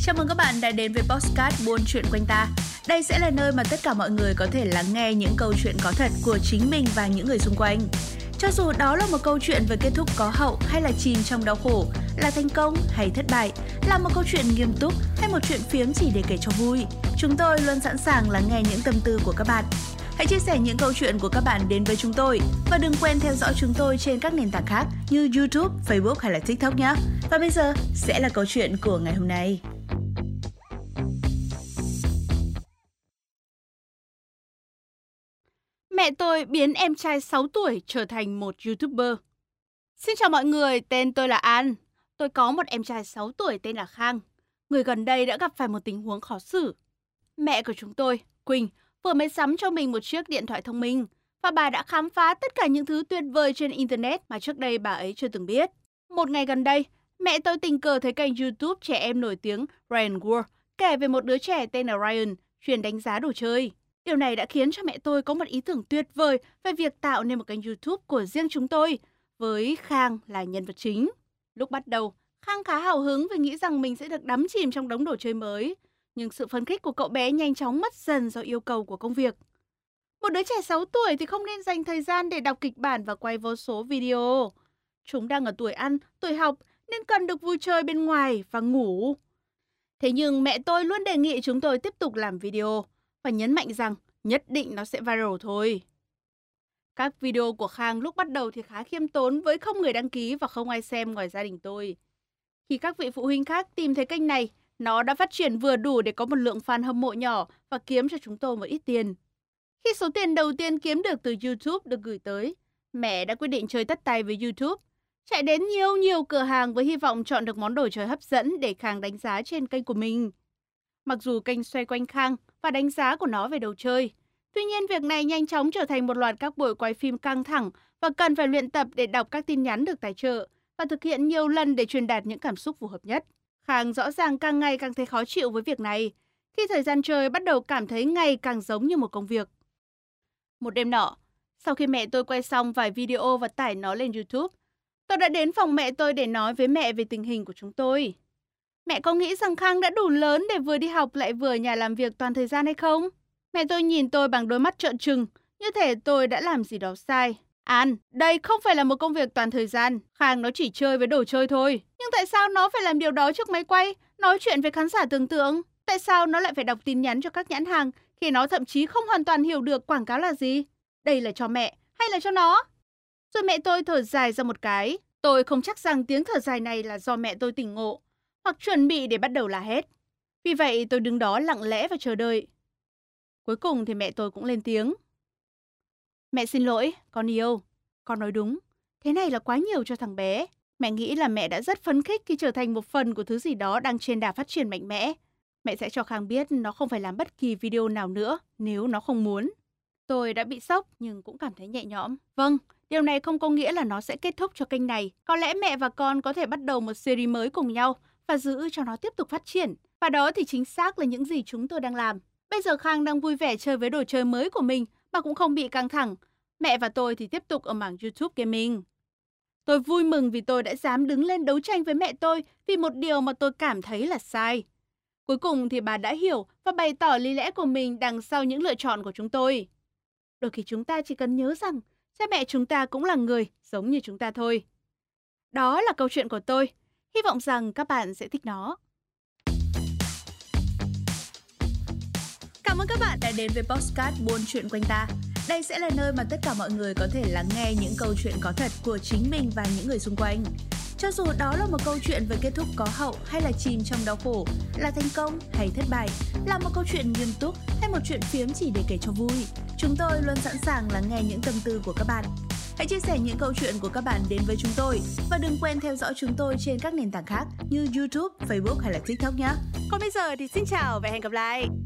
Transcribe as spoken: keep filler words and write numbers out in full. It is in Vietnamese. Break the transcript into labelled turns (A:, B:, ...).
A: Chào mừng các bạn đã đến với podcast Buôn Chuyện Quanh Ta. Đây sẽ là nơi mà tất cả mọi người có thể lắng nghe những câu chuyện có thật của chính mình và những người xung quanh. Cho dù đó là một câu chuyện với kết thúc có hậu hay là chìm trong đau khổ, là thành công hay thất bại, là một câu chuyện nghiêm túc hay một chuyện phiếm chỉ để kể cho vui, chúng tôi luôn sẵn sàng lắng nghe những tâm tư của các bạn. Hãy chia sẻ những câu chuyện của các bạn đến với chúng tôi và đừng quên theo dõi chúng tôi trên các nền tảng khác như YouTube, Facebook hay là TikTok nhé. Và bây giờ sẽ là câu chuyện của ngày hôm nay.
B: Mẹ tôi biến em trai sáu tuổi trở thành một YouTuber. Xin chào mọi người, tên tôi là An. Tôi có một em trai sáu tuổi tên là Khang. Người gần đây đã gặp phải một tình huống khó xử. Mẹ của chúng tôi, Quỳnh, vừa mới sắm cho mình một chiếc điện thoại thông minh và bà đã khám phá tất cả những thứ tuyệt vời trên Internet mà trước đây bà ấy chưa từng biết. Một ngày gần đây, mẹ tôi tình cờ thấy kênh YouTube trẻ em nổi tiếng Ryan World kể về một đứa trẻ tên là Ryan chuyên đánh giá đồ chơi. Điều này đã khiến cho mẹ tôi có một ý tưởng tuyệt vời về việc tạo nên một kênh YouTube của riêng chúng tôi, với Khang là nhân vật chính. Lúc bắt đầu, Khang khá hào hứng vì nghĩ rằng mình sẽ được đắm chìm trong đống đồ chơi mới. Nhưng sự phấn khích của cậu bé nhanh chóng mất dần do yêu cầu của công việc. Một đứa trẻ sáu tuổi thì không nên dành thời gian để đọc kịch bản và quay vô số video. Chúng đang ở tuổi ăn, tuổi học nên cần được vui chơi bên ngoài và ngủ. Thế nhưng mẹ tôi luôn đề nghị chúng tôi tiếp tục làm video và nhấn mạnh rằng nhất định nó sẽ viral thôi. Các video của Khang lúc bắt đầu thì khá khiêm tốn với không người đăng ký và không ai xem ngoài gia đình tôi. Khi các vị phụ huynh khác tìm thấy kênh này, nó đã phát triển vừa đủ để có một lượng fan hâm mộ nhỏ và kiếm cho chúng tôi một ít tiền. Khi số tiền đầu tiên kiếm được từ YouTube được gửi tới, mẹ đã quyết định chơi tất tay với YouTube, chạy đến nhiều nhiều cửa hàng với hy vọng chọn được món đồ chơi hấp dẫn để Khang đánh giá trên kênh của mình. Mặc dù kênh xoay quanh Khang và đánh giá của nó về đồ chơi, tuy nhiên việc này nhanh chóng trở thành một loạt các buổi quay phim căng thẳng và cần phải luyện tập để đọc các tin nhắn được tài trợ và thực hiện nhiều lần để truyền đạt những cảm xúc phù hợp nhất. Khang rõ ràng càng ngày càng thấy khó chịu với việc này, khi thời gian chơi bắt đầu cảm thấy ngày càng giống như một công việc. Một đêm nọ, sau khi mẹ tôi quay xong vài video và tải nó lên YouTube, tôi đã đến phòng mẹ tôi để nói với mẹ về tình hình của chúng tôi. Mẹ có nghĩ rằng Khang đã đủ lớn để vừa đi học lại vừa ở nhà làm việc toàn thời gian hay không? Mẹ tôi nhìn tôi bằng đôi mắt trợn trừng, như thể tôi đã làm gì đó sai. An, đây không phải là một công việc toàn thời gian. Khang nó chỉ chơi với đồ chơi thôi. Nhưng tại sao nó phải làm điều đó trước máy quay, nói chuyện với khán giả tưởng tượng? Tại sao nó lại phải đọc tin nhắn cho các nhãn hàng khi nó thậm chí không hoàn toàn hiểu được quảng cáo là gì? Đây là cho mẹ hay là cho nó? Rồi mẹ tôi thở dài ra một cái. Tôi không chắc rằng tiếng thở dài này là do mẹ tôi tỉnh ngộ hoặc chuẩn bị để bắt đầu la hét. Vì vậy tôi đứng đó lặng lẽ và chờ đợi. Cuối cùng thì mẹ tôi cũng lên tiếng. Mẹ xin lỗi, con yêu. Con nói đúng, thế này là quá nhiều cho thằng bé. Mẹ nghĩ là mẹ đã rất phấn khích khi trở thành một phần của thứ gì đó đang trên đà phát triển mạnh mẽ. Mẹ sẽ cho Khang biết nó không phải làm bất kỳ video nào nữa nếu nó không muốn. Tôi đã bị sốc nhưng cũng cảm thấy nhẹ nhõm. Vâng, điều này không có nghĩa là nó sẽ kết thúc cho kênh này. Có lẽ mẹ và con có thể bắt đầu một series mới cùng nhau và giữ cho nó tiếp tục phát triển. Và đó thì chính xác là những gì chúng tôi đang làm. Bây giờ Khang đang vui vẻ chơi với đồ chơi mới của mình mà cũng không bị căng thẳng. Mẹ và tôi thì tiếp tục ở mảng YouTube Gaming. Tôi vui mừng vì tôi đã dám đứng lên đấu tranh với mẹ tôi vì một điều mà tôi cảm thấy là sai. Cuối cùng thì bà đã hiểu và bày tỏ lý lẽ của mình đằng sau những lựa chọn của chúng tôi. Đôi khi chúng ta chỉ cần nhớ rằng cha mẹ chúng ta cũng là người giống như chúng ta thôi. Đó là câu chuyện của tôi. Hy vọng rằng các bạn sẽ thích nó.
A: Cảm ơn các bạn đã đến với podcast Buôn Chuyện Quanh Ta. Đây sẽ là nơi mà tất cả mọi người có thể lắng nghe những câu chuyện có thật của chính mình và những người xung quanh. Cho dù đó là một câu chuyện với kết thúc có hậu hay là chìm trong đau khổ, là thành công hay thất bại, là một câu chuyện nghiêm túc hay một chuyện phiếm chỉ để kể cho vui, chúng tôi luôn sẵn sàng lắng nghe những tâm tư của các bạn. Hãy chia sẻ những câu chuyện của các bạn đến với chúng tôi và đừng quên theo dõi chúng tôi trên các nền tảng khác như YouTube, Facebook hay là TikTok nhé.
B: Còn bây giờ thì xin chào và hẹn gặp lại.